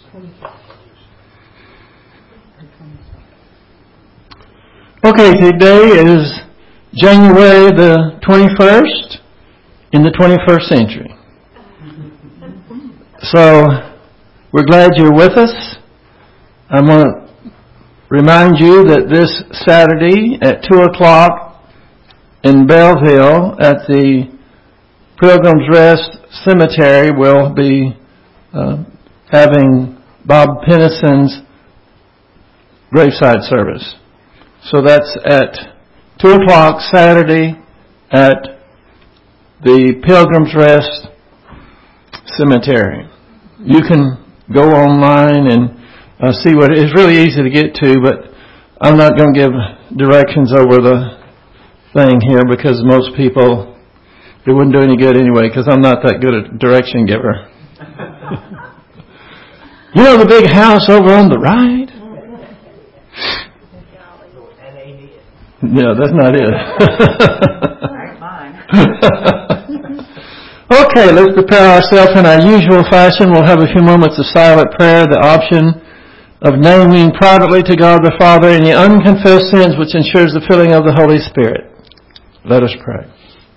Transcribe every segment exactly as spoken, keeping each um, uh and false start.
Okay, today is January the twenty-first in the twenty-first century. So, we're glad you're with us. I want to remind you that this Saturday at two o'clock in Belleville at the Pilgrim's Rest Cemetery we'll be uh, having Bob Pennison's graveside service. So that's at two o'clock Saturday at the Pilgrim's Rest Cemetery. You can go online and uh, see what it is. Really easy to get to, but I'm not going to give directions over the thing here because most people, it wouldn't do any good anyway because I'm not that good a direction giver. You know the big house over on the right? No, that's not it. Okay, let's prepare ourselves in our usual fashion. We'll have a few moments of silent prayer, the option of naming privately to God the Father any unconfessed sins which ensures the filling of the Holy Spirit. Let us pray.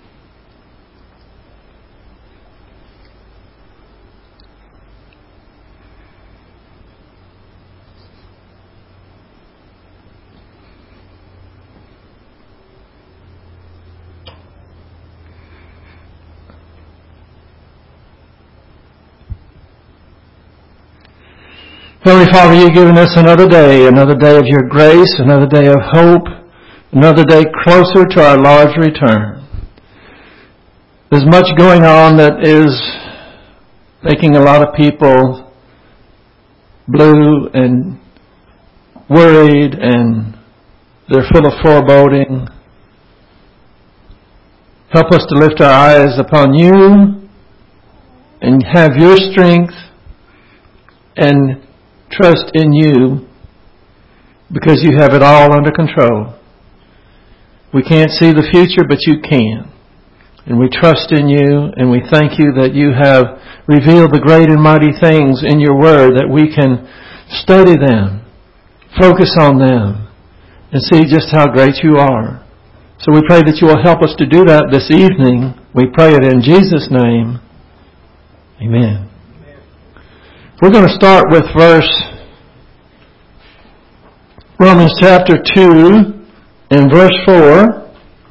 Heavenly Father, you've given us another day, another day of your grace, another day of hope, another day closer to our Lord's return. There's much going on that is making a lot of people blue and worried, and they're full of foreboding. Help us to lift our eyes upon you and have your strength and trust in you because you have it all under control. We can't see the future, but you can. And we trust in you, and we thank you that you have revealed the great and mighty things in your word, that we can study them, focus on them, and see just how great you are. So we pray that you will help us to do that this evening. We pray it in Jesus' name. Amen. We're going to start with verse Romans chapter two and verse four.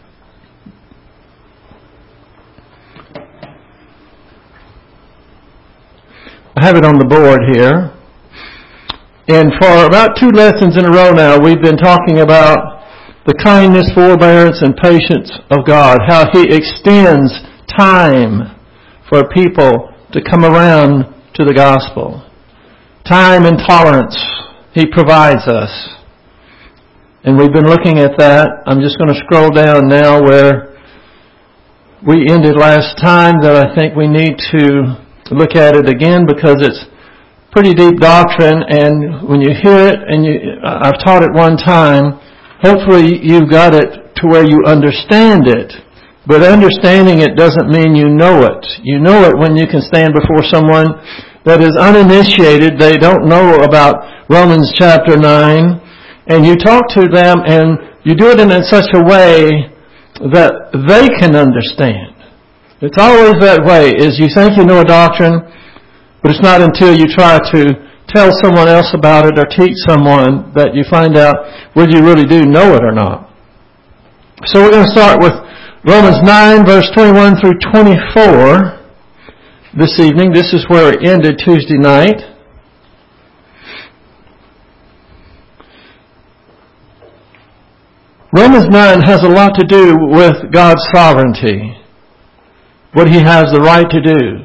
I have it on the board here. And for about two lessons in a row now, we've been talking about the kindness, forbearance, and patience of God, how He extends time for people to come around to the gospel. Time and tolerance He provides us. And we've been looking at that. I'm just going to scroll down now where we ended last time, that I think we need to look at it again because it's pretty deep doctrine, and when you hear it, and you, I've taught it one time, hopefully you've got it to where you understand it. But understanding it doesn't mean you know it. You know it when you can stand before someone that is uninitiated. They don't know about Romans chapter nine. And you talk to them and you do it in such a way that they can understand. It's always that way, is you think you know a doctrine, but it's not until you try to tell someone else about it or teach someone that you find out whether you really do know it or not. So we're going to start with Romans nine, verse twenty-one through twenty-four this evening. This is where it ended Tuesday night. Romans nine has a lot to do with God's sovereignty, what He has the right to do.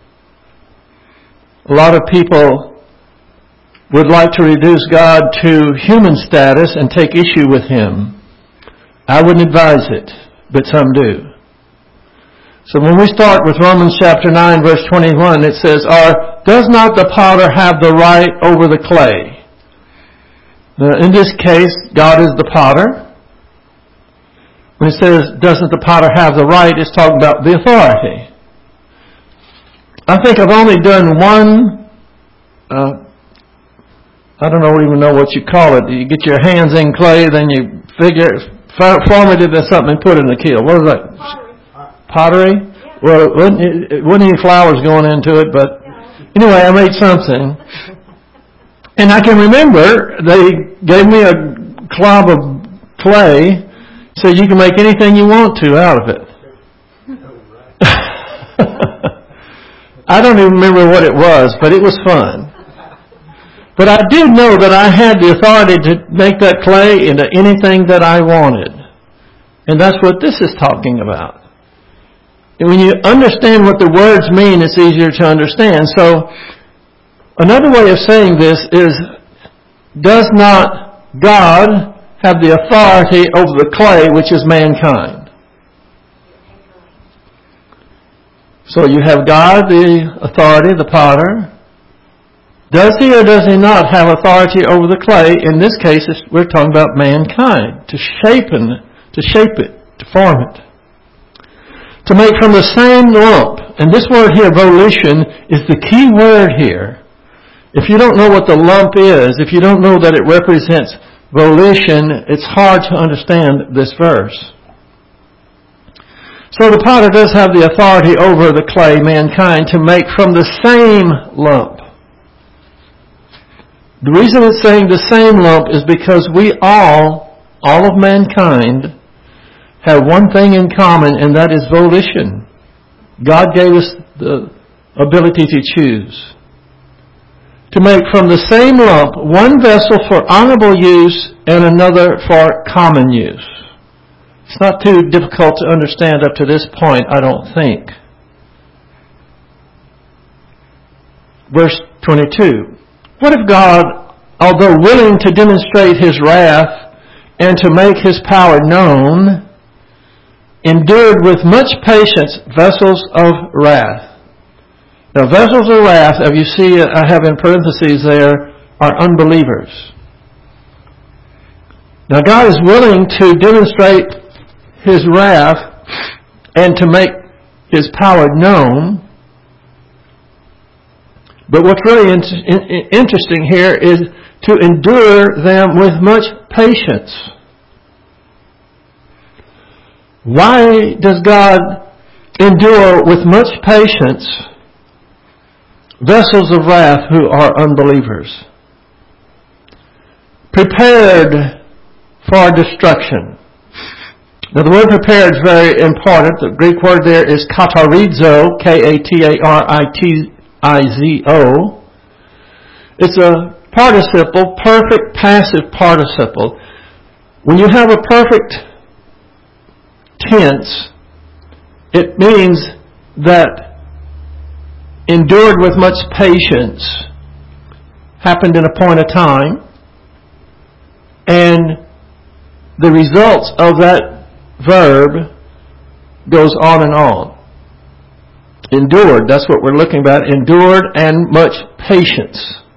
A lot of people would like to reduce God to human status and take issue with Him. I wouldn't advise it, but some do. So when we start with Romans chapter nine, verse twenty-one, it says, "Or does not the potter have the right over the clay?" Now, in this case, God is the potter. When it says, "Doesn't the potter have the right?" it's talking about the authority. I think I've only done one uh, I don't know, even know what you call it. You get your hands in clay, then you figure, form it into something and put it in the kiln. What is that? Pottery. Pottery? Yeah. Well, it wasn't, it wasn't any flowers going into it, but anyway, I made something. And I can remember they gave me a clob of clay, said you can make anything you want to out of it. I don't even remember what it was, but it was fun. But I did know that I had the authority to make that clay into anything that I wanted. And that's what this is talking about. And when you understand what the words mean, it's easier to understand. So, another way of saying this is, does not God have the authority over the clay, which is mankind? So you have God, the authority, the potter. Does he or does he not have authority over the clay? In this case, we're talking about mankind, to shape it, to shape it, to form it. To make from the same lump. And this word here, volition, is the key word here. If you don't know what the lump is, if you don't know that it represents volition, it's hard to understand this verse. So the potter does have the authority over the clay, mankind, to make from the same lump. The reason it's saying the same lump is because we all, all of mankind, have one thing in common, and that is volition. God gave us the ability to choose. To make from the same lump one vessel for honorable use and another for common use. It's not too difficult to understand up to this point, I don't think. Verse twenty-two. What if God, although willing to demonstrate His wrath and to make His power known, endured with much patience vessels of wrath? Now, vessels of wrath, as you see, I have in parentheses there, are unbelievers. Now, God is willing to demonstrate His wrath and to make His power known. But what's really in, in, interesting here is to endure them with much patience. Why does God endure with much patience vessels of wrath who are unbelievers? Prepared for destruction. Now the word prepared is very important. The Greek word there is katarizo, K A T A R I T I Z O. It's a participle, perfect passive participle. When you have a perfect tense, it means that endured with much patience happened in a point of time, and the results of that verb goes on and on. Endured, that's what we're looking at. Endured and much patience.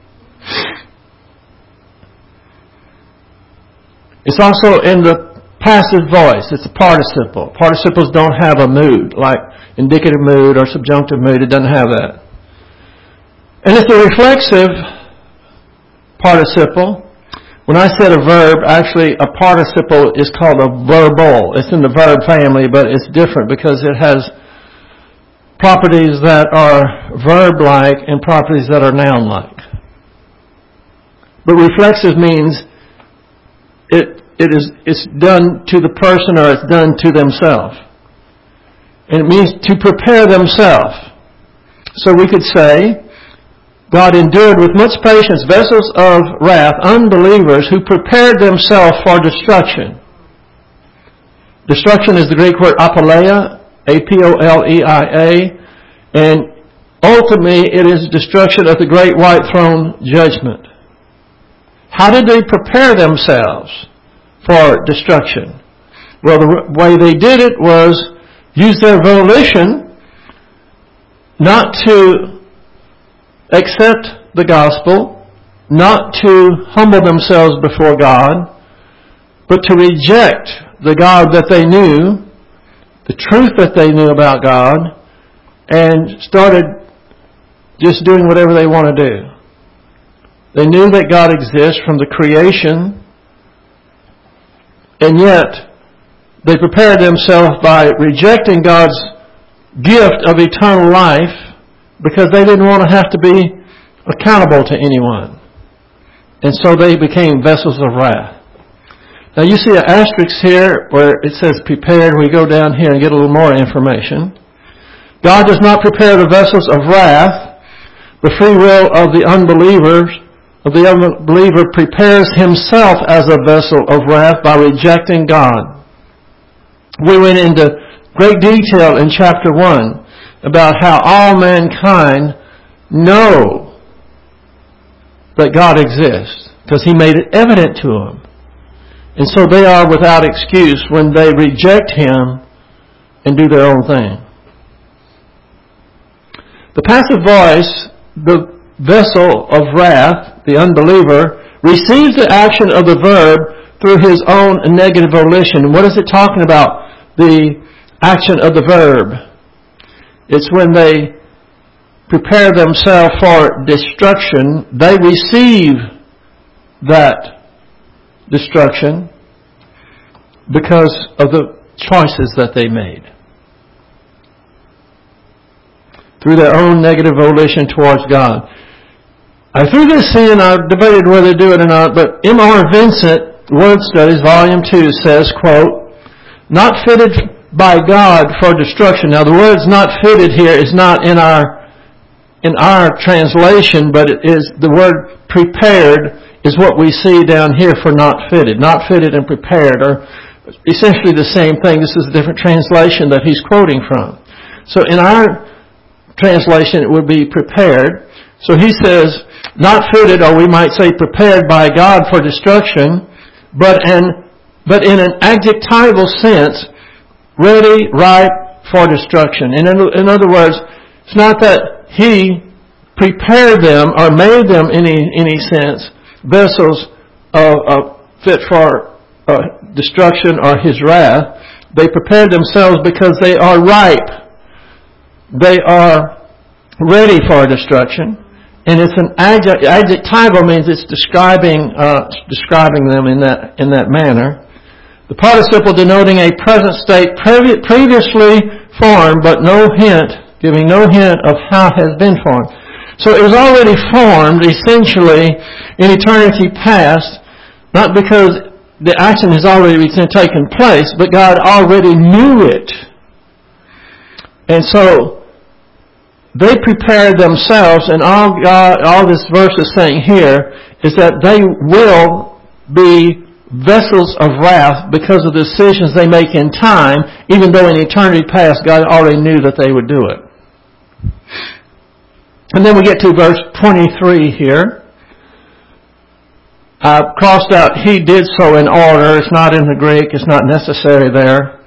It's also in the passive voice. It's a participle. Participles don't have a mood, like indicative mood or subjunctive mood. It doesn't have that. And it's a reflexive participle. When I said a verb, actually a participle is called a verbal. It's in the verb family, but it's different because it has properties that are verb-like and properties that are noun-like. But reflexive means it it is it's done to the person or it's done to themselves. And it means to prepare themselves. So we could say, God endured with much patience vessels of wrath, unbelievers who prepared themselves for destruction. Destruction is the Greek word apoleia, A P O L E I A, and ultimately it is destruction of the great white throne judgment. How did they prepare themselves for destruction? Well, the way they did it was use their volition not to accept the gospel, not to humble themselves before God, but to reject the God that they knew, the truth that they knew about God, and started just doing whatever they want to do. They knew that God exists from the creation, and yet they prepared themselves by rejecting God's gift of eternal life because they didn't want to have to be accountable to anyone. And so they became vessels of wrath. Now you see an asterisk here where it says prepared. We go down here and get a little more information. God does not prepare the vessels of wrath. The free will of the unbelievers, of the unbeliever prepares himself as a vessel of wrath by rejecting God. We went into great detail in chapter one about how all mankind know that God exists because He made it evident to them. And so they are without excuse when they reject Him and do their own thing. The passive voice, the vessel of wrath, the unbeliever, receives the action of the verb through his own negative volition. What is it talking about? The action of the verb. It's when they prepare themselves for destruction, they receive that destruction because of the choices that they made. Through their own negative volition towards God. I threw this in, I debated whether to do it or not, but M R Vincent, Word Studies, Volume two, says, quote, not fitted by God for destruction. Now the word's not fitted here is not in our in our translation, but it is the word prepared is what we see down here for not fitted. Not fitted and prepared are essentially the same thing. This is a different translation that he's quoting from. So in our translation it would be prepared. So he says, not fitted, or we might say prepared by God for destruction, but an but in an adjectival sense, ready, ripe for destruction. In, in other words, it's not that He prepared them or made them in any, any sense vessels of, of fit for uh, destruction or His wrath. They prepared themselves because they are ripe. They are ready for destruction. And it's an adject, adjectival means it's describing uh, describing them in that in that manner. The participle denoting a present state previ- previously formed, but no hint, giving no hint of how it has been formed. So it was already formed, essentially, in eternity past, not because the action has already taken place, but God already knew it. And so they prepared themselves, and all God, all this verse is saying here is that they will be vessels of wrath because of the decisions they make in time, even though in eternity past God already knew that they would do it. And then we get to verse twenty-three here. I've crossed out, He did so in order. It's not in the Greek. It's not necessary there.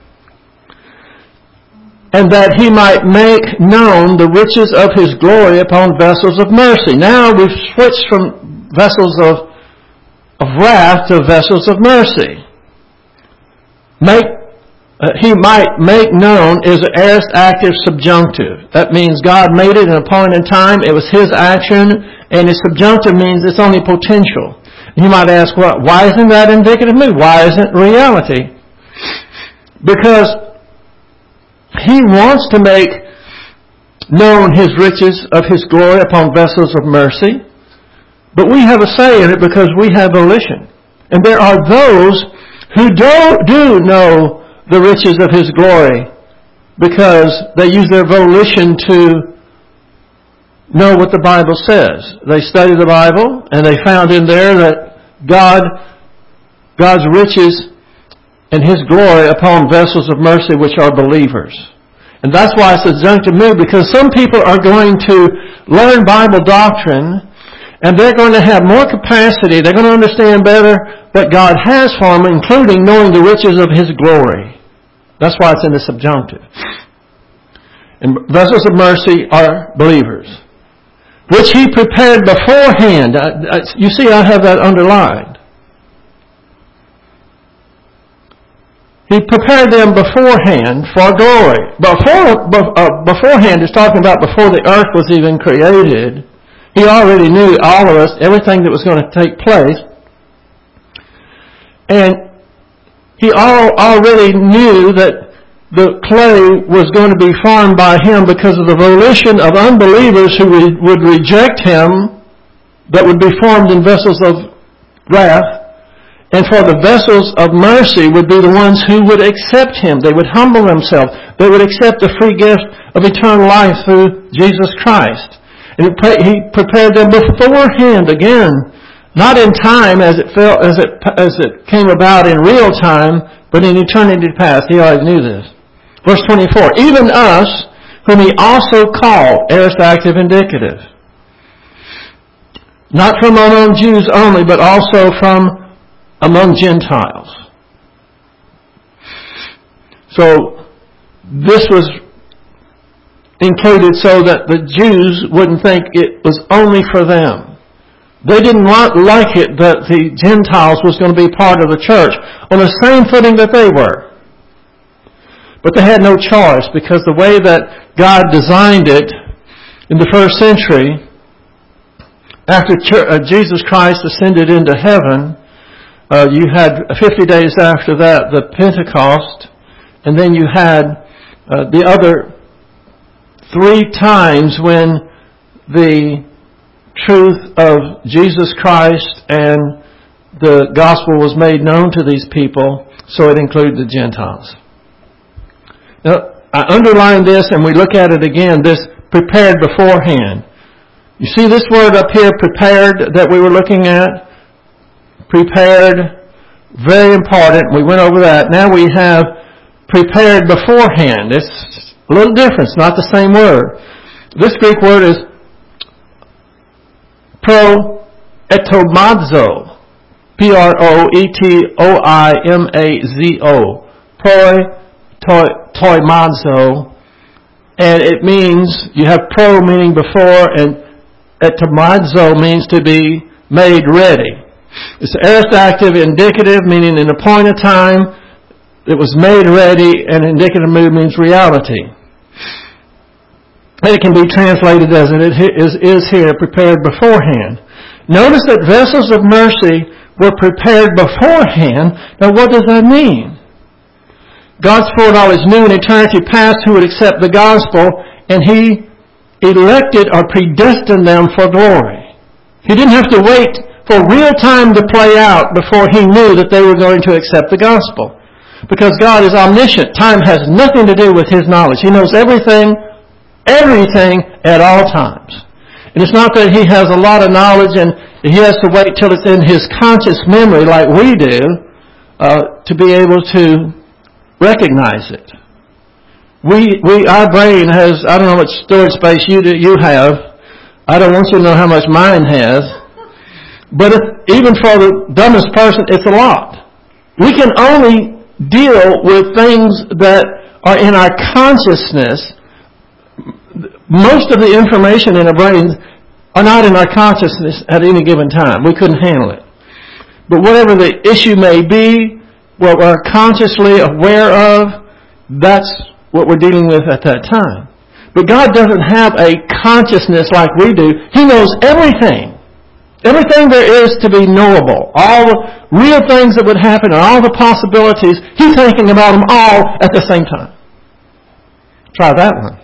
And that He might make known the riches of His glory upon vessels of mercy. Now we've switched from vessels of of wrath to vessels of mercy. Make, uh, he might make known is an aorist active subjunctive. That means God made it in a point in time. It was His action, and His subjunctive means it's only potential. You might ask, well, why isn't that indicative of me? Why isn't reality? Because He wants to make known His riches of His glory upon vessels of mercy. But we have a say in it because we have volition. And there are those who do, do know the riches of His glory because they use their volition to know what the Bible says. They study the Bible and they found in there that God, God's riches and His glory upon vessels of mercy which are believers. And that's why it's a subjunctive mood, because some people are going to learn Bible doctrine and they're going to have more capacity. They're going to understand better what God has for them, including knowing the riches of His glory. That's why it's in the subjunctive. And vessels of mercy are believers, which He prepared beforehand. I, I, you see, I have that underlined. He prepared them beforehand for glory. Before, uh, beforehand is talking about before the earth was even created. He already knew all of us, everything that was going to take place. And He all, already knew that the clay was going to be formed by Him because of the volition of unbelievers who would, would reject Him, that would be formed in vessels of wrath. And for the vessels of mercy would be the ones who would accept Him. They would humble themselves. They would accept the free gift of eternal life through Jesus Christ. And He prepared them beforehand, again, not in time as it felt, as it as it came about in real time, but in eternity past. He already knew this. Verse twenty-four, even us, whom He also called, aorist active indicative. Not from among Jews only, but also from among Gentiles. So, this was included so that the Jews wouldn't think it was only for them. They didn't want, like it that the Gentiles was going to be part of the church on the same footing that they were. But they had no choice, because the way that God designed it in the first century, after Jesus Christ ascended into heaven, uh, you had fifty days after that the Pentecost, and then you had uh, the other three times when the truth of Jesus Christ and the gospel was made known to these people, so it included the Gentiles. Now, I underline this, and we look at it again, this prepared beforehand. You see this word up here, prepared, that we were looking at? Prepared, very important. We went over that. Now we have prepared beforehand. It's a little different. It's not the same word. This Greek word is proetomazo. P R O E T O I M A Z O. Proetomazo. And it means, you have pro meaning before, and etomazo means to be made ready. It's aorist active indicative, meaning in a point of time it was made ready, and indicative mood means reality. And it can be translated as it is, is here, prepared beforehand. Notice that vessels of mercy were prepared beforehand. Now what does that mean? God's foreknowledge knew in eternity past who would accept the gospel, and He elected or predestined them for glory. He didn't have to wait for real time to play out before He knew that they were going to accept the gospel. Because God is omniscient. Time has nothing to do with His knowledge. He knows everything, everything at all times. And it's not that He has a lot of knowledge and He has to wait till it's in His conscious memory like we do uh, to be able to recognize it. We, we, our brain has, I don't know how much storage space you do, you have. I don't want you to know how much mine has. But if, even for the dumbest person, it's a lot. We can only deal with things that are in our consciousness. Most of the information in our brains are not in our consciousness at any given time. We couldn't handle it. But whatever the issue may be, what we're consciously aware of, that's what we're dealing with at that time. But God doesn't have a consciousness like we do. He knows everything. Everything there is to be knowable. All the real things that would happen and all the possibilities, He's thinking about them all at the same time. Try that one.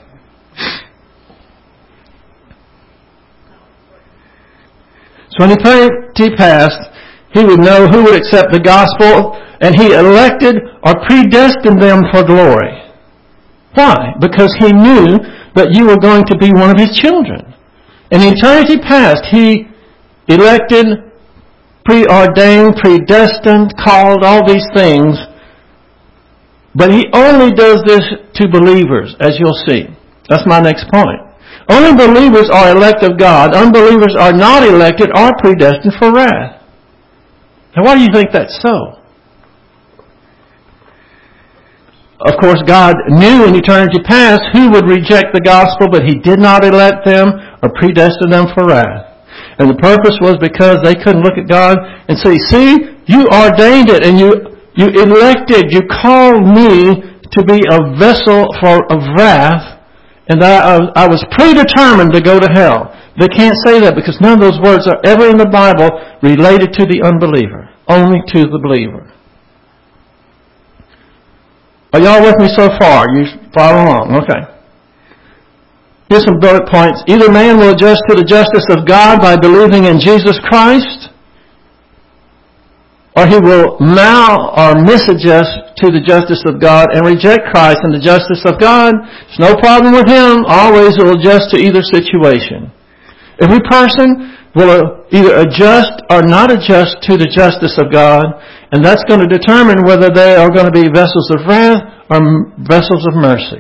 So in eternity past, He would know who would accept the gospel, and He elected or predestined them for glory. Why? Because He knew that you were going to be one of His children. In eternity past, He elected, preordained, predestined, called, all these things. But He only does this to believers, as you'll see. That's my next point. Only believers are elect of God. Unbelievers are not elected or predestined for wrath. Now why do you think that's so? Of course, God knew in eternity past who would reject the gospel, but He did not elect them or predestine them for wrath. And the purpose was because they couldn't look at God and say, see, you ordained it and you, you elected, you called me to be a vessel for of wrath, and I, I was predetermined to go to hell. They can't say that because none of those words are ever in the Bible related to the unbeliever, only to the believer. Are y'all with me so far? You follow along. Okay. Here's some bullet points. Either man will adjust to the justice of God by believing in Jesus Christ, or he will mal or misadjust to the justice of God and reject Christ and the justice of God. It's no problem with him. Always will adjust to either situation. Every person will either adjust or not adjust to the justice of God, and that's going to determine whether they are going to be vessels of wrath or vessels of mercy.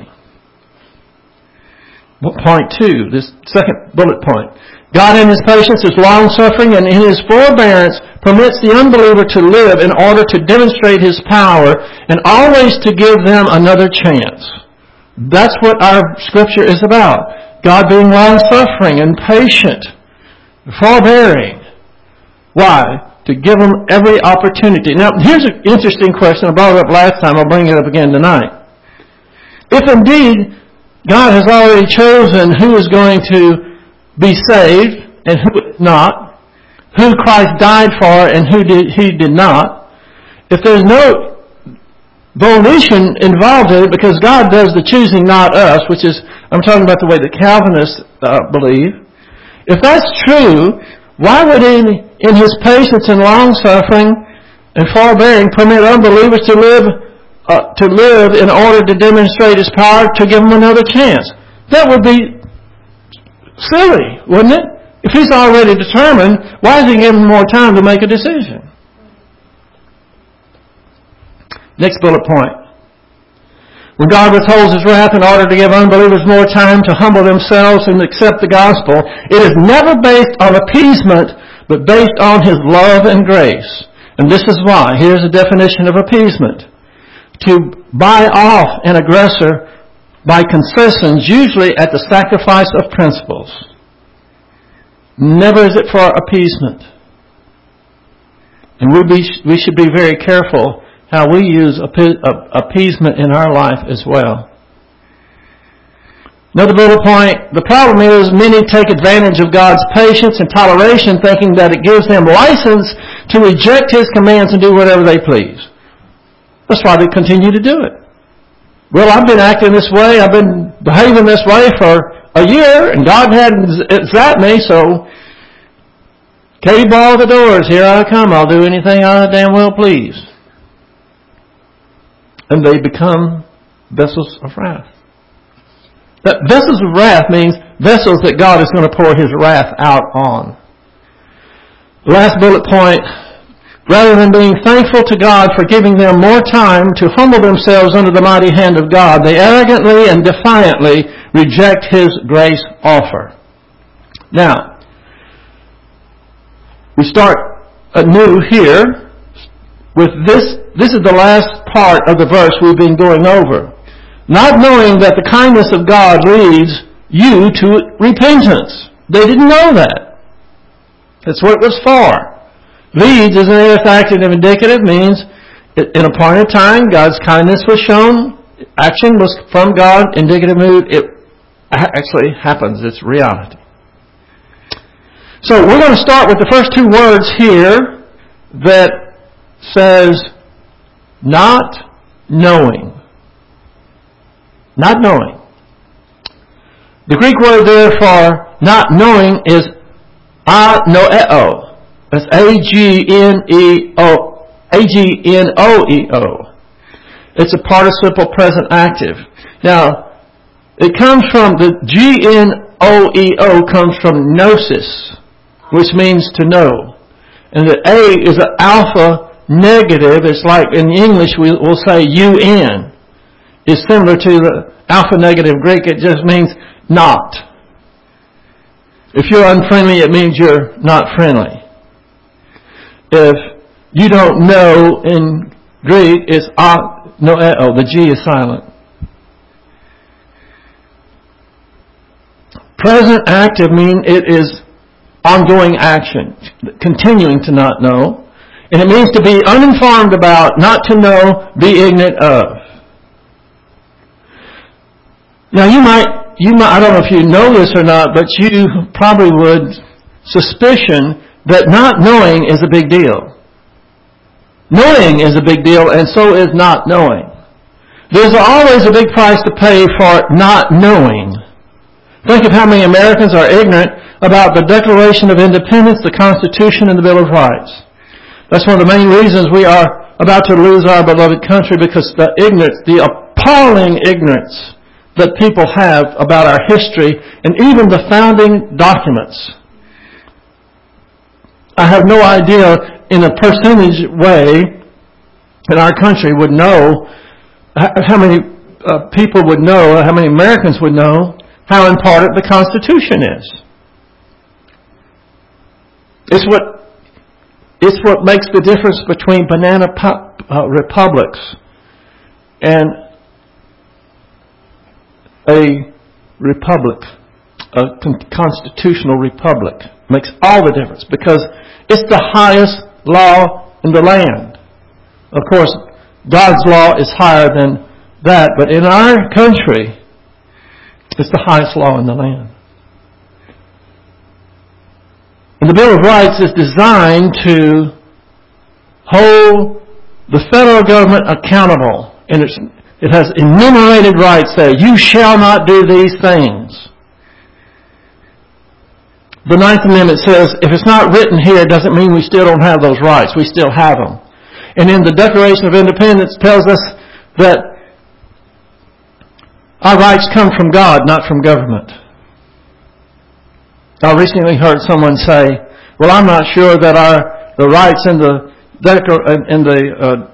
Point two, this second bullet point. God in His patience is long-suffering, and in His forbearance permits the unbeliever to live in order to demonstrate His power and always to give them another chance. That's what our Scripture is about. God being long-suffering and patient, forbearing. Why? To give them every opportunity. Now, here's an interesting question. I brought it up last time. I'll bring it up again tonight. If indeed God has already chosen who is going to be saved and who is not, who Christ died for and who did, He did not, if there's no volition involved in it, because God does the choosing, not us, which is, I'm talking about the way the Calvinists uh, believe. If that's true, why would He, in His patience and long-suffering and forbearing, permit unbelievers to live uh, to live in order to demonstrate His power, to give them another chance? That would be silly, wouldn't it? If He's already determined, why is He giving them more time to make a decision? Next bullet point. When God withholds His wrath in order to give unbelievers more time to humble themselves and accept the gospel, it is never based on appeasement, but based on His love and grace. And this is why. Here's a definition of appeasement. To buy off an aggressor by concessions, usually at the sacrifice of principles. Never is it for appeasement. And we, be, we should be very careful how we use appeasement in our life as well. Another bullet point, the problem is many take advantage of God's patience and toleration, thinking that it gives them license to reject His commands and do whatever they please. That's why they continue to do it. Well, I've been acting this way, I've been behaving this way for a year, and God hadn't zapped me, so Katie, bar the doors, here I come, I'll do anything I damn well please. And they become vessels of wrath. That vessels of wrath means vessels that God is going to pour His wrath out on. Last bullet point. Rather than being thankful to God for giving them more time to humble themselves under the mighty hand of God, they arrogantly and defiantly reject His grace offer. Now, we start anew here with this. This is the last part of the verse we've been going over. Not knowing that the kindness of God leads you to repentance. They didn't know that. That's what it was for. Leads is an aorist active indicative, means in a point of time God's kindness was shown, action was from God, indicative mood, it actually happens, it's reality. So we're going to start with the first two words here that says not knowing. Not knowing. The Greek word there for not knowing is anoeo. That's A G N E O A G N O E O. It's a participle present active. Now, it comes from, the G N O E O comes from gnosis, which means to know. And the A is an alpha negative. It's like in English we'll say U N. It's similar to the alpha negative Greek. It just means not. If you're unfriendly, it means you're not friendly. If you don't know in Greek, it's anoeo. The G is silent. Present active means it is ongoing action, continuing to not know. And it means to be uninformed about, not to know, be ignorant of. Now you might you might, I don't know if you know this or not, but you probably would suspicion that not knowing is a big deal. Knowing is a big deal, and so is not knowing. There's always a big price to pay for not knowing. Think of how many Americans are ignorant about the Declaration of Independence, the Constitution, and the Bill of Rights. That's one of the main reasons we are about to lose our beloved country, because the ignorance, the appalling ignorance that people have about our history and even the founding documents. I have no idea in a percentage way that our country would know how many uh, people would know, how many Americans would know how important the Constitution is. It's what it's what makes the difference between banana pop, uh, republics and a republic, a con- constitutional republic. Makes all the difference because it's the highest law in the land. Of course, God's law is higher than that, but in our country, it's the highest law in the land. And the Bill of Rights is designed to hold the federal government accountable. And it's, it has enumerated rights there. You shall not do these things. The Ninth Amendment says, if it's not written here, it doesn't mean we still don't have those rights. We still have them. And in the Declaration of Independence tells us that our rights come from God, not from government. I recently heard someone say, well, I'm not sure that our the rights in the in the uh,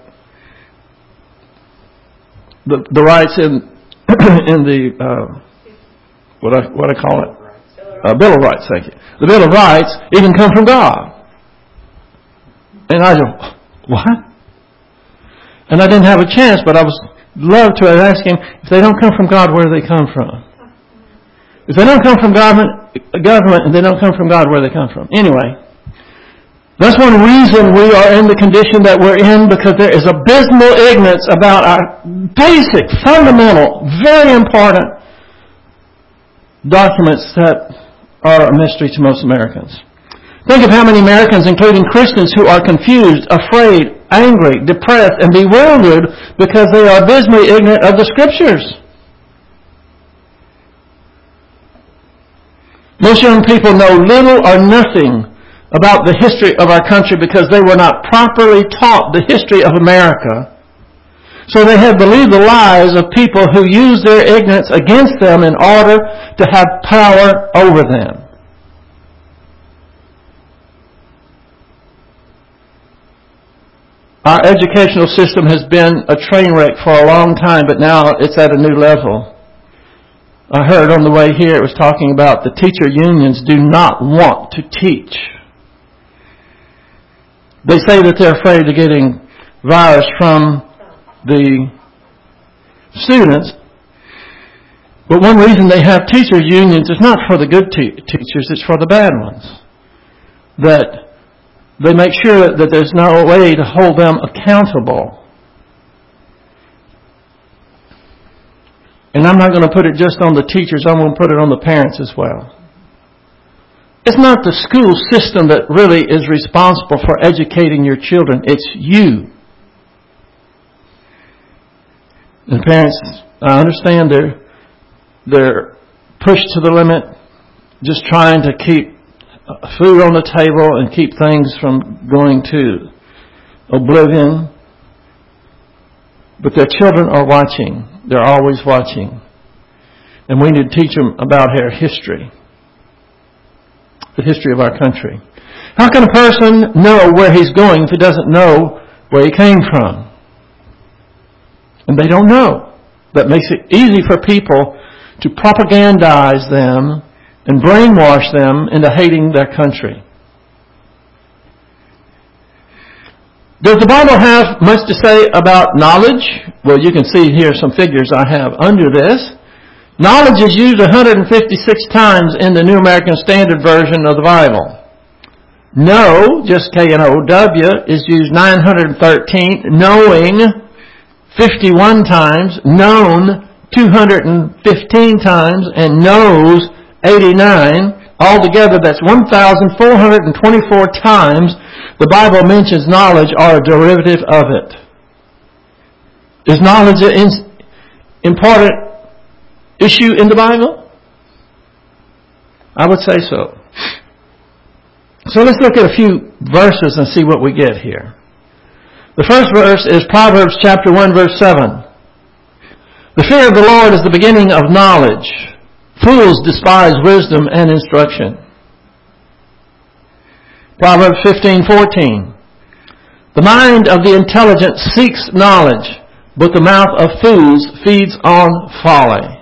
the, the rights in in the uh, what I what I call it uh, Bill of Rights. Thank you. The Bill of Rights even come from God. And I go, what? And I didn't have a chance, but I was love to ask him, if they don't come from God, where do they come from? If they don't come from government, government, and they don't come from God, where do they come from? Anyway, that's one reason we are in the condition that we're in, because there is abysmal ignorance about our basic, fundamental, very important documents that are a mystery to most Americans. Think of how many Americans, including Christians, who are confused, afraid, angry, depressed, and bewildered because they are abysmally ignorant of the Scriptures. Most young people know little or nothing about the history of our country because they were not properly taught the history of America. So they have believed the lies of people who use their ignorance against them in order to have power over them. Our educational system has been a train wreck for a long time, but now it's at a new level. I heard on the way here it was talking about the teacher unions do not want to teach. They say that they're afraid of getting virus from the students. But one reason they have teacher unions is not for the good te- teachers, it's for the bad ones. That they make sure that there's no way to hold them accountable. And I'm not going to put it just on the teachers, I'm going to put it on the parents as well. It's not the school system that really is responsible for educating your children, it's you. And parents, I understand they're, they're pushed to the limit, just trying to keep food on the table and keep things from going to oblivion. But their children are watching. They're always watching. And we need to teach them about our history. The history of our country. How can a person know where he's going if he doesn't know where he came from? And they don't know. That makes it easy for people to propagandize them and brainwash them into hating their country. Does the Bible have much to say about knowledge? Well, you can see here some figures I have under this. Knowledge is used one hundred fifty-six times in the New American Standard Version of the Bible. Know, just K N O W, is used nine hundred thirteen. Knowing, fifty-one times. Known, two hundred fifteen times and knows eighty-nine. Altogether, that's one thousand four hundred twenty-four times the Bible mentions knowledge or a derivative of it. Is knowledge an important issue in the Bible? I would say so. So let's look at a few verses and see what we get here. The first verse is Proverbs chapter one, verse seven. The fear of the Lord is the beginning of knowledge. Fools despise wisdom and instruction. Proverbs fifteen fourteen. The mind of the intelligent seeks knowledge, but the mouth of fools feeds on folly.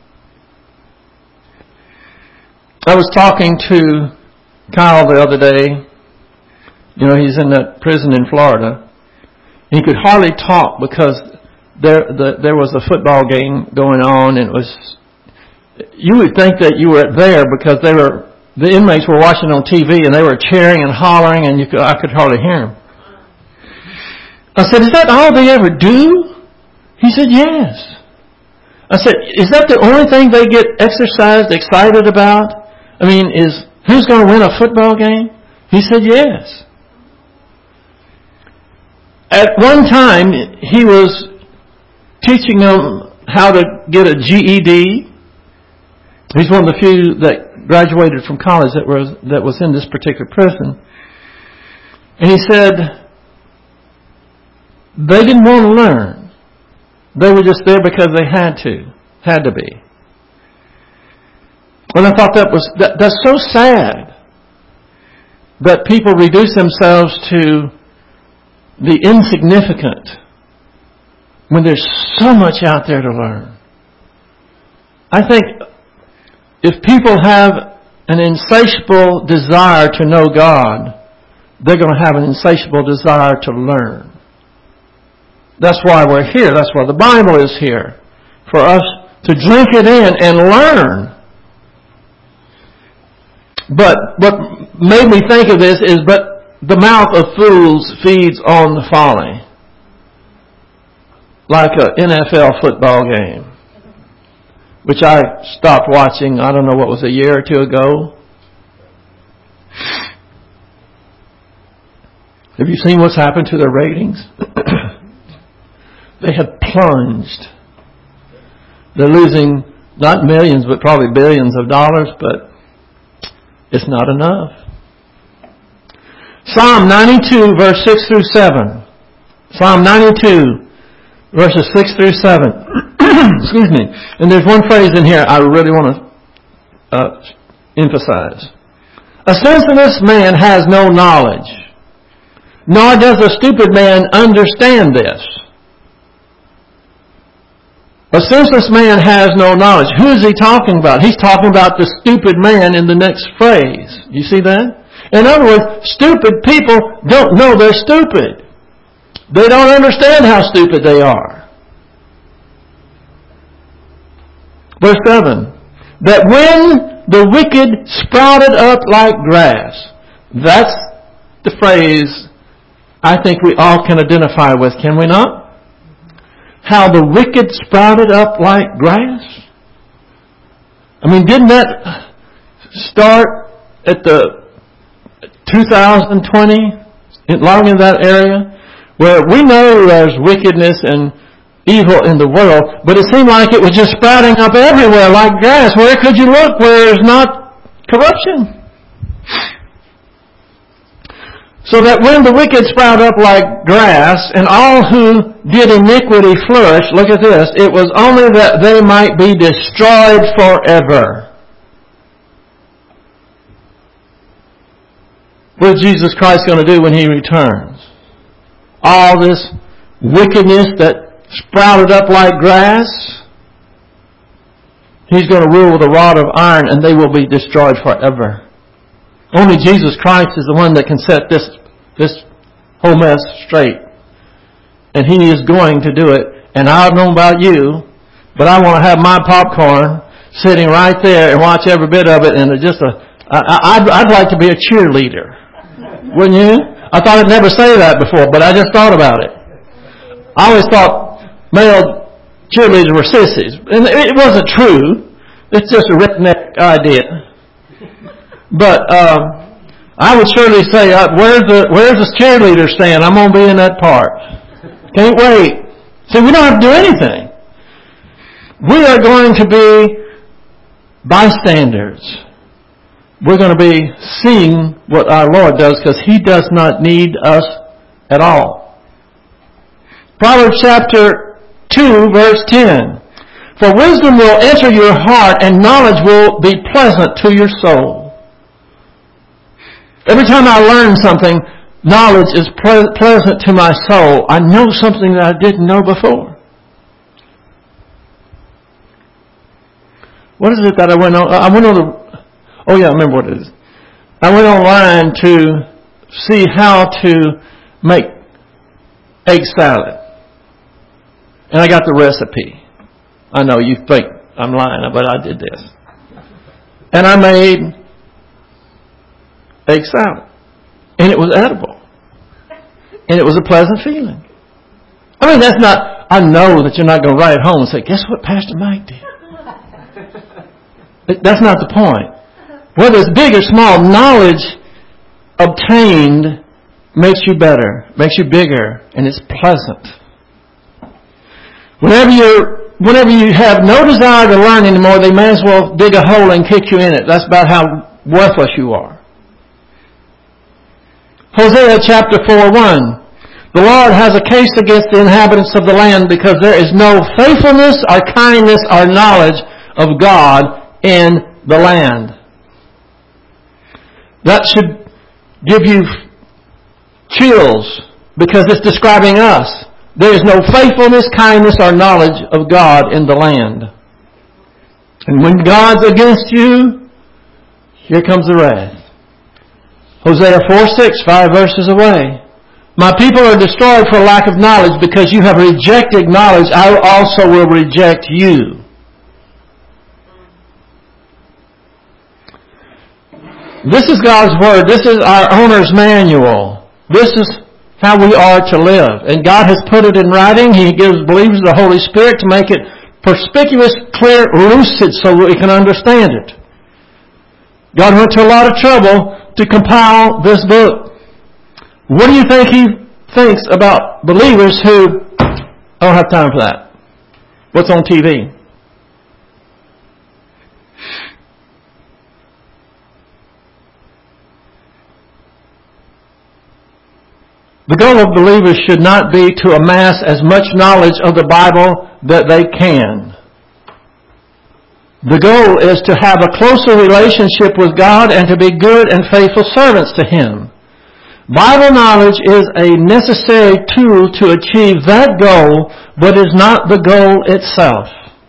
I was talking to Kyle the other day. You know, he's in that prison in Florida. He could hardly talk because there the, there was a football game going on, and it was. You would think that you were there because they were the inmates were watching on T V and they were cheering and hollering, and you could I could hardly hear them. I said, "Is that all they ever do?" He said, "Yes." I said, "Is that the only thing they get exercised, excited about? I mean, is who's going to win a football game?" He said, "Yes." At one time, he was teaching them how to get a G E D. He's one of the few that graduated from college that was that was in this particular prison. And he said they didn't want to learn. They were just there because they had to, had to be. And I thought that was that, that's so sad that people reduce themselves to the insignificant when there's so much out there to learn. I think if people have an insatiable desire to know God, they're going to have an insatiable desire to learn. That's why we're here. That's why the Bible is here. For us to drink it in and learn. But what made me think of this is, but the mouth of fools feeds on the folly. Like an N F L football game, which I stopped watching, I don't know what was a year or two ago. Have you seen what's happened to their ratings? They have plunged. They're losing not millions, but probably billions of dollars, but it's not enough. Psalm ninety-two, verse six through seven. Psalm ninety-two, verses six through seven. Excuse me. And there's one phrase in here I really want to uh, emphasize. A senseless man has no knowledge, nor does a stupid man understand this. A senseless man has no knowledge. Who is he talking about? He's talking about the stupid man in the next phrase. You see that? In other words, stupid people don't know they're stupid. They don't understand how stupid they are. Verse seven. That when the wicked sprouted up like grass. That's the phrase I think we all can identify with, can we not? How the wicked sprouted up like grass. I mean, didn't that start at the two thousand twenty, along in that area, where we know there's wickedness and evil in the world, but it seemed like it was just sprouting up everywhere like grass. Where could you look where there's not corruption? So that when the wicked sprout up like grass, and all who did iniquity flourish, look at this, it was only that they might be destroyed forever. What is Jesus Christ going to do when He returns? All this wickedness that sprouted up like grass, He's going to rule with a rod of iron, and they will be destroyed forever. Only Jesus Christ is the one that can set this this whole mess straight. And He is going to do it. And I don't know about you, but I want to have my popcorn sitting right there and watch every bit of it. And it's just a, I, I'd, I'd like to be a cheerleader. Wouldn't you? I thought I'd never say that before, but I just thought about it. I always thought male cheerleaders were sissies. And it wasn't true. It's just a redneck idea. But uh, I would surely say, uh, where's the where's the cheerleader stand? I'm going to be in that part. Can't wait. See, we don't have to do anything. We are going to be bystanders. We're going to be seeing what our Lord does because He does not need us at all. Proverbs chapter two, verse ten. For wisdom will enter your heart and knowledge will be pleasant to your soul. Every time I learn something, knowledge is ple- pleasant to my soul. I know something that I didn't know before. What is it that I went on? I went on the, oh yeah, I remember what it is. I went online to see how to make egg salad. And I got the recipe. I know you think I'm lying, but I did this. And I made egg salad. And it was edible. And it was a pleasant feeling. I mean, that's not, I know that you're not going to write home and say, guess what Pastor Mike did? That's not the point. Whether it's big or small, knowledge obtained makes you better, makes you bigger, and it's pleasant. Whenever you whenever you have no desire to learn anymore, they may as well dig a hole and kick you in it. That's about how worthless you are. Hosea chapter four, one. The Lord has a case against the inhabitants of the land because there is no faithfulness or kindness or knowledge of God in the land. That should give you chills because it's describing us. There is no faithfulness, kindness, or knowledge of God in the land. And when God's against you, here comes the wrath. Hosea four six, five verses away. My people are destroyed for lack of knowledge because you have rejected knowledge. I also will reject you. This is God's Word. This is our owner's manual. This is how we are to live. And God has put it in writing. He gives believers the Holy Spirit to make it perspicuous, clear, lucid so that we can understand it. God went to a lot of trouble to compile this book. What do you think He thinks about believers who, I don't have time for that. What's on T V? The goal of believers should not be to amass as much knowledge of the Bible that they can. The goal is to have a closer relationship with God and to be good and faithful servants to Him. Bible knowledge is a necessary tool to achieve that goal, but is not the goal itself.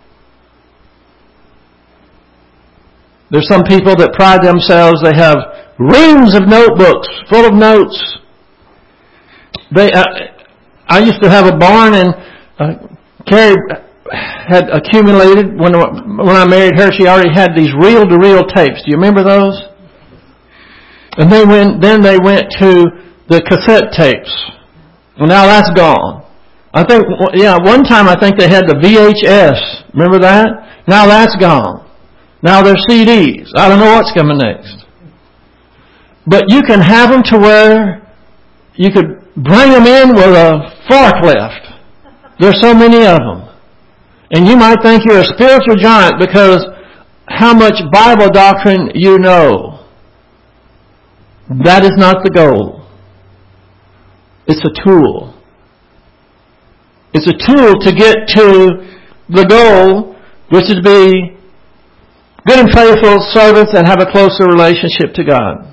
There's some people that pride themselves, they have reams of notebooks full of notes. They, uh, I used to have a barn, and uh, Carrie had accumulated, when, when I married her, she already had these reel-to-reel tapes. Do you remember those? And they went, then they went to the cassette tapes. Well, now that's gone. I think, yeah, one time I think they had the V H S. Remember that? Now that's gone. Now they're C Ds. I don't know what's coming next. But you can have them to where you could bring them in with a forklift. There's so many of them. And you might think you're a spiritual giant because how much Bible doctrine you know. That is not the goal. It's a tool. It's a tool to get to the goal, which is to be good and faithful servants and have a closer relationship to God.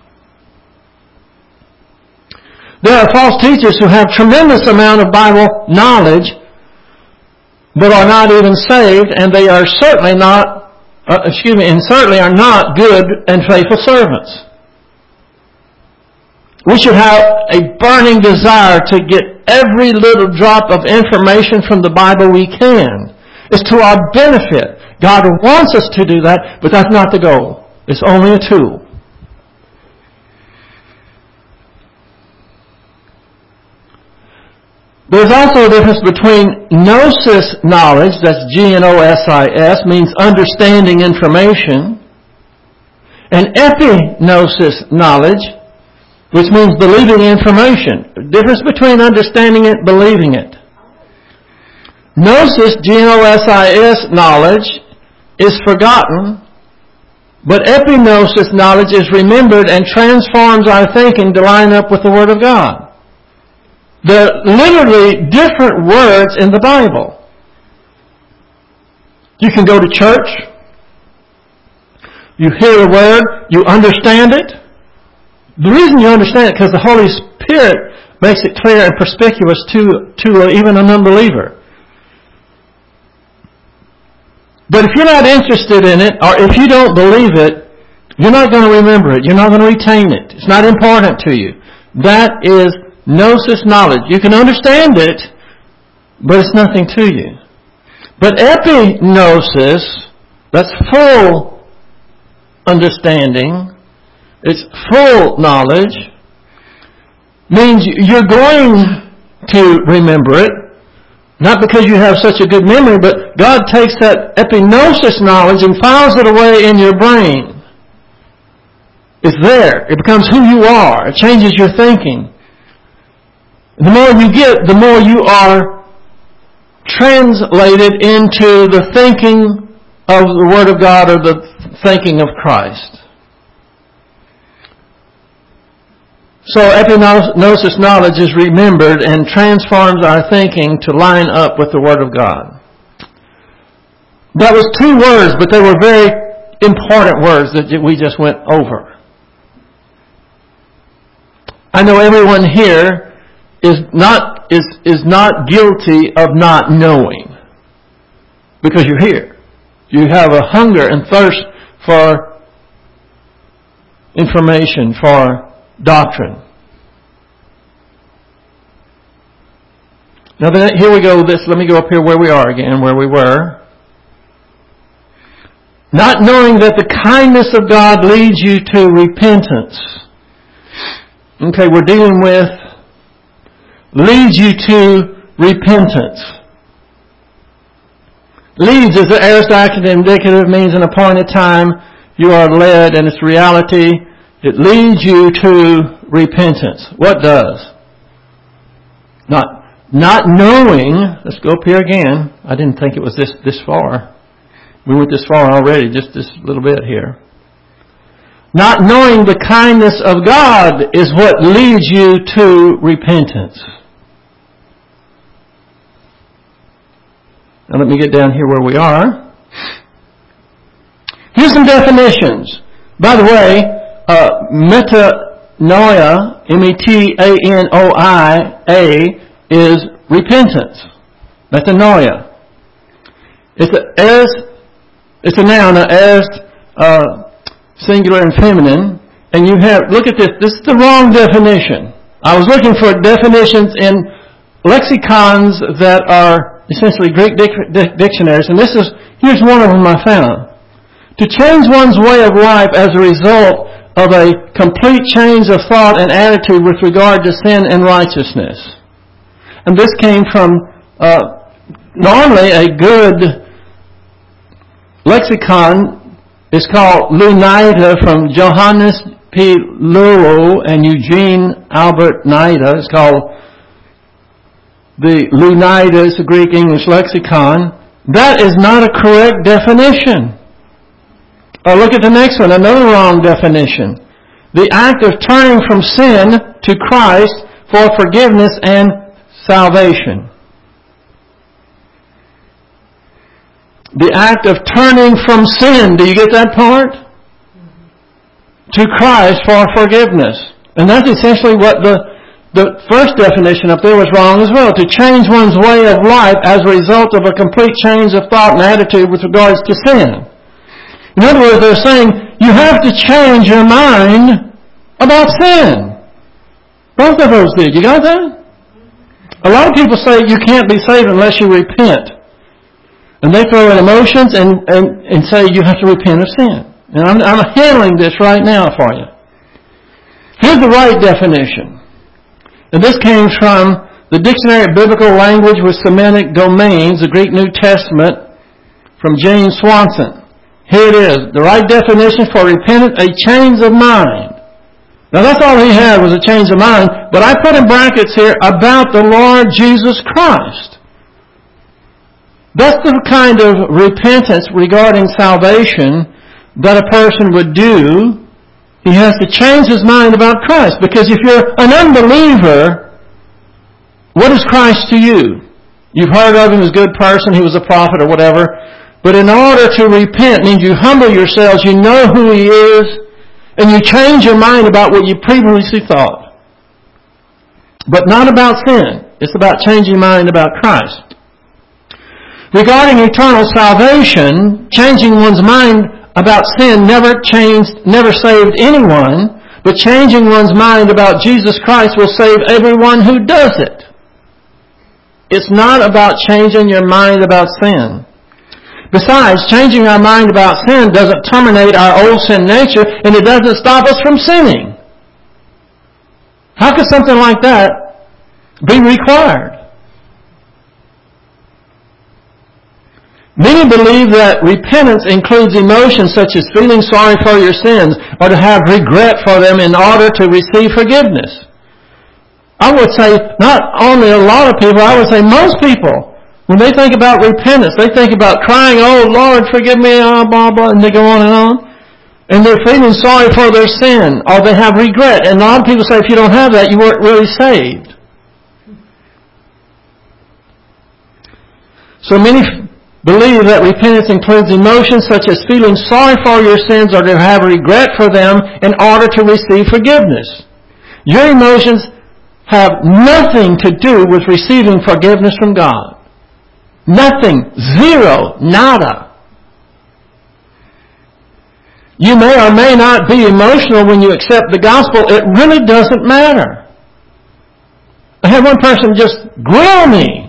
There are false teachers who have tremendous amount of Bible knowledge, but are not even saved, and they are certainly not, uh, excuse me, and certainly are not good and faithful servants. We should have a burning desire to get every little drop of information from the Bible we can. It's to our benefit. God wants us to do that, but that's not the goal. It's only a tool. There's also a difference between gnosis knowledge, that's G N O S I S, means understanding information, and epignosis knowledge, which means believing information. The difference between understanding it and believing it. Gnosis, G N O S I S knowledge, is forgotten, but epignosis knowledge is remembered and transforms our thinking to line up with the Word of God. They're literally different words in the Bible. You can go to church, you hear the Word, you understand it. The reason you understand it is because the Holy Spirit makes it clear and perspicuous to, to even an unbeliever. But if you're not interested in it, or if you don't believe it, you're not going to remember it. You're not going to retain it. It's not important to you. That is gnosis knowledge. You can understand it, but it's nothing to you. But epignosis, that's full understanding, it's full knowledge, means you're going to remember it. Not because you have such a good memory, but God takes that epignosis knowledge and files it away in your brain. It's there. It becomes who you are. It changes your thinking. The more you get, the more you are translated into the thinking of the Word of God or the thinking of Christ. So epignosis knowledge is remembered and transforms our thinking to line up with the Word of God. That was two words, but they were very important words that we just went over. I know everyone here is not is is not guilty of not knowing, because you're here. You have a hunger and thirst for information, for doctrine. Now then, here we go. This. Let me go up here where we are again, where we were. Not knowing that the kindness of God leads you to repentance. Okay, we're dealing with leads you to repentance. Leads is an aorist active indicative, means an appointed time you are led, and it's reality. It leads you to repentance. What does? Not, not knowing, let's go up here again. I didn't think it was this, this far. We went this far already, just this little bit here. Not knowing the kindness of God is what leads you to repentance. Now let me get down here where we are. Here's some definitions. By the way, Uh, metanoia, M E T A N O I A, is repentance. Metanoia. It's a aorist, it's a noun, a aorist, uh, singular and feminine. And you have, look at this, this is the wrong definition. I was looking for definitions in lexicons that are essentially Greek dic- dictionaries, and this is, here's one of them I found. To change one's way of life as a result of a complete change of thought and attitude with regard to sin and righteousness. And this came from uh, normally a good lexicon is called Louw-Nida from Johannes P. Louw and Eugene Albert Nida. It's called the Louw-Nida. It's a Greek-English lexicon. That is not a correct definition. Oh, look at the next one, another wrong definition. The act of turning from sin to Christ for forgiveness and salvation. The act of turning from sin, do you get that part? To Christ for forgiveness. And that's essentially what the, the first definition up there was wrong as well. To change one's way of life as a result of a complete change of thought and attitude with regards to sin. In other words, they're saying you have to change your mind about sin. Both of those did. You got that? A lot of people say you can't be saved unless you repent. And they throw in emotions and, and, and say you have to repent of sin. And I'm, I'm handling this right now for you. Here's the right definition. And this came from The Dictionary of Biblical Language with Semantic Domains, the Greek New Testament, from James Swanson. Here it is. The right definition for repentance, a change of mind. Now that's all he had was a change of mind, but I put in brackets here, about the Lord Jesus Christ. That's the kind of repentance regarding salvation that a person would do. He has to change his mind about Christ. Because if you're an unbeliever, what is Christ to you? You've heard of him as a good person, he was a prophet or whatever. But in order to repent means you humble yourselves, you know who he is, and you change your mind about what you previously thought. But not about sin. It's about changing your mind about Christ. Regarding eternal salvation, changing one's mind about sin never changed, never saved anyone, but changing one's mind about Jesus Christ will save everyone who does it. It's not about changing your mind about sin. Besides, changing our mind about sin doesn't terminate our old sin nature, and it doesn't stop us from sinning. How could something like that be required? Many believe that repentance includes emotions such as feeling sorry for your sins or to have regret for them in order to receive forgiveness. I would say not only a lot of people, I would say most people, when they think about repentance, they think about crying, oh Lord, forgive me, oh, blah, blah, and they go on and on. And they're feeling sorry for their sin, or they have regret. And a lot of people say if you don't have that, you weren't really saved. So many believe that repentance includes emotions such as feeling sorry for your sins or to have regret for them in order to receive forgiveness. Your emotions have nothing to do with receiving forgiveness from God. Nothing. Zero. Nada. You may or may not be emotional when you accept the gospel. It really doesn't matter. I had one person just grill me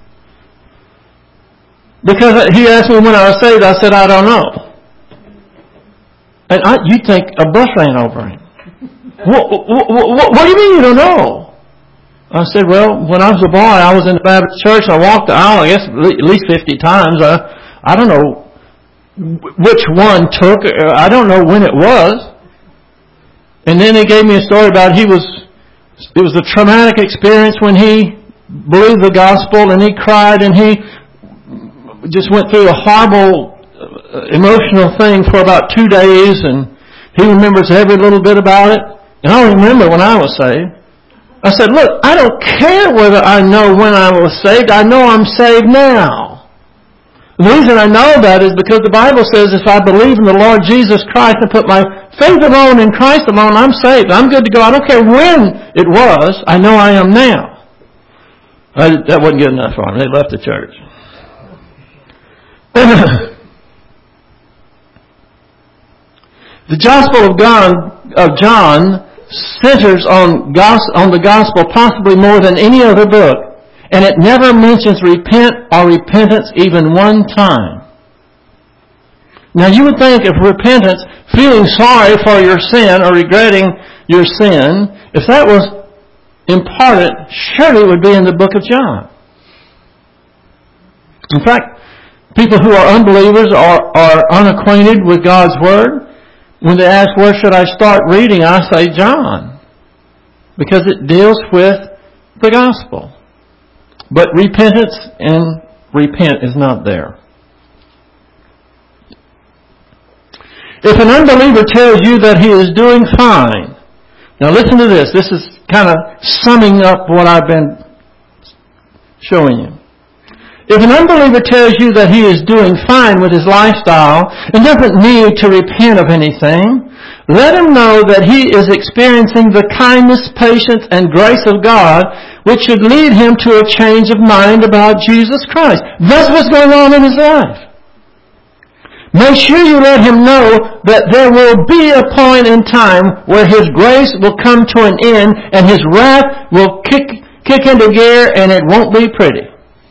because he asked me when I was saved. I said, I don't know. And I, you think a bus ran over him. what, what, what, what do you mean you don't know? I said, well, when I was a boy, I was in the Baptist church. I walked the aisle, I guess, at least fifty times. I, I don't know which one took. I don't know when it was. And then he gave me a story about he was, it was a traumatic experience when he believed the gospel and he cried and he just went through a horrible emotional thing for about two days and he remembers every little bit about it. And I remember when I was saved. I said, look, I don't care whether I know when I was saved. I know I'm saved now. The reason I know that is because the Bible says if I believe in the Lord Jesus Christ and put my faith alone in Christ alone, I'm saved. I'm good to go. I don't care when it was. I know I am now. I, that wasn't good enough for them. They left the church. The Gospel of God, of John centers on, gos- on the gospel possibly more than any other book, and it never mentions repent or repentance even one time. Now you would think if repentance, feeling sorry for your sin or regretting your sin, if that was imparted, surely it would be in the book of John. In fact, people who are unbelievers or are unacquainted with God's Word, when they ask, where should I start reading? I say John. Because it deals with the gospel. But repentance and repent is not there. If an unbeliever tells you that he is doing fine, now listen to this. This is kind of summing up what I've been showing you. If an unbeliever tells you that he is doing fine with his lifestyle and doesn't need to repent of anything, let him know that he is experiencing the kindness, patience, and grace of God, which should lead him to a change of mind about Jesus Christ. That's what's going on in his life. Make sure you let him know that there will be a point in time where his grace will come to an end and his wrath will kick, kick into gear and it won't be pretty.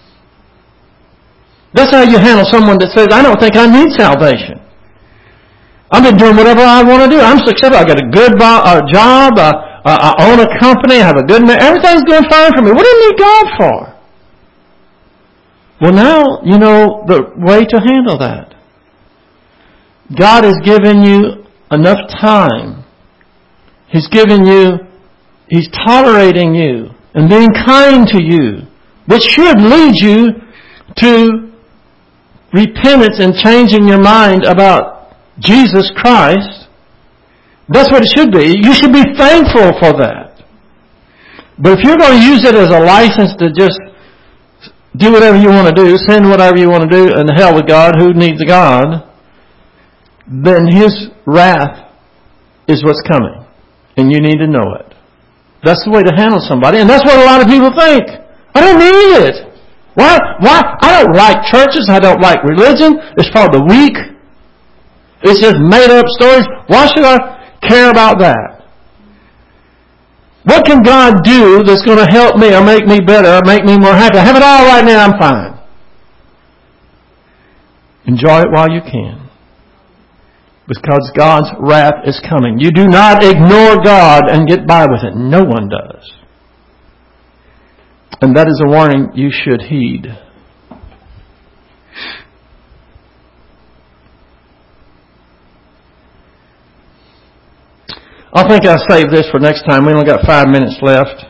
That's how you handle someone that says, I don't think I need salvation. I've been doing whatever I want to do. I'm successful. I got a good bo- uh, job. Uh, I, I own a company. I have a good man. Everything's going fine for me. What do you need God for? Well, now you know the way to handle that. God has given you enough time. He's given you, He's tolerating you and being kind to you, which should lead you to repentance and changing your mind about Jesus Christ. That's what it should be. You should be thankful for that. But if you're going to use it as a license to just do whatever you want to do, sin whatever you want to do, and hell with God, who needs God, then His wrath is what's coming. And you need to know it. That's the way to handle somebody. And that's what a lot of people think. I don't need it. Why? Why? I don't like churches. I don't like religion. It's for the weak. It's just made up stories. Why should I care about that? What can God do that's going to help me or make me better or make me more happy? I have it all right now. I'm fine. Enjoy it while you can. Because God's wrath is coming. You do not ignore God and get by with it. No one does. And that is a warning you should heed. I think I'll save this for next time. We only got five minutes left.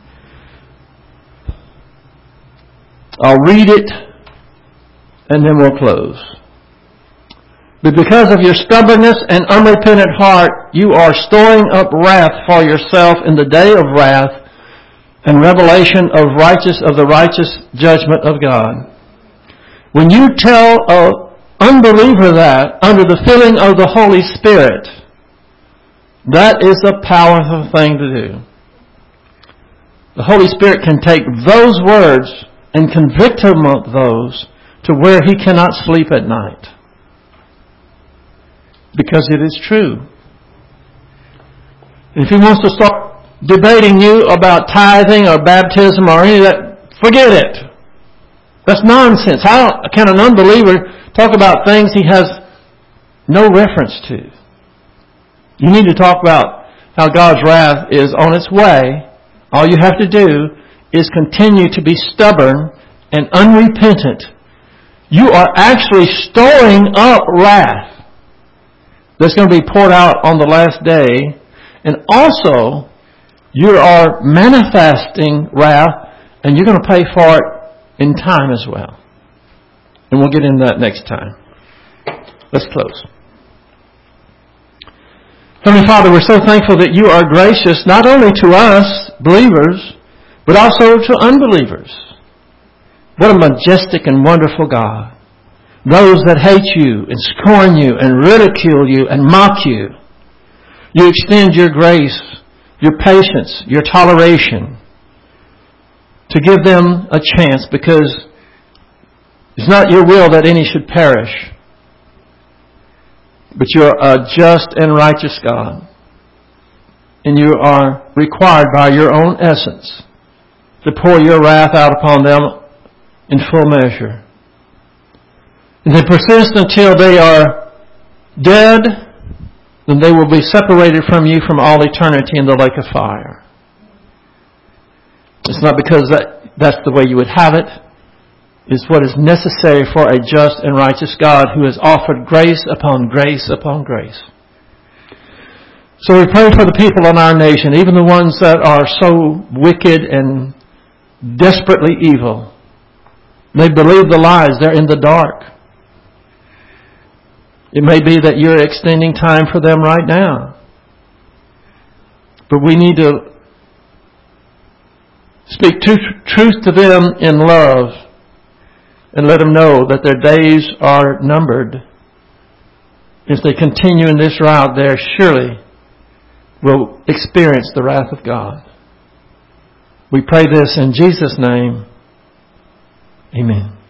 I'll read it and then we'll close. But because of your stubbornness and unrepentant heart, you are storing up wrath for yourself in the day of wrath and revelation of righteous of the righteous judgment of God. When you tell an unbeliever that under the filling of the Holy Spirit, that is a powerful thing to do. The Holy Spirit can take those words and convict him of those to where he cannot sleep at night. Because it is true. If he wants to start debating you about tithing or baptism or any of that, forget it. That's nonsense. How can an unbeliever talk about things he has no reference to? You need to talk about how God's wrath is on its way. All you have to do is continue to be stubborn and unrepentant. You are actually storing up wrath that's going to be poured out on the last day. And also, you are manifesting wrath, and you're going to pay for it in time as well. And we'll get into that next time. Let's close. Heavenly Father, we're so thankful that you are gracious not only to us, believers, but also to unbelievers. What a majestic and wonderful God. Those that hate you and scorn you and ridicule you and mock you, you extend your grace, your patience, your toleration to give them a chance, because it's not your will that any should perish. But you are a just and righteous God. And you are required by your own essence to pour your wrath out upon them in full measure. And they persist until they are dead, then they will be separated from you from all eternity in the lake of fire. It's not because that, that's the way you would have it. It's what is necessary for a just and righteous God who has offered grace upon grace upon grace. So we pray for the people in our nation, even the ones that are so wicked and desperately evil. They believe the lies. They're in the dark. It may be that you're extending time for them right now. But we need to speak truth to them in love and let them know that their days are numbered. If they continue in this route, they surely will experience the wrath of God. We pray this in Jesus' name. Amen.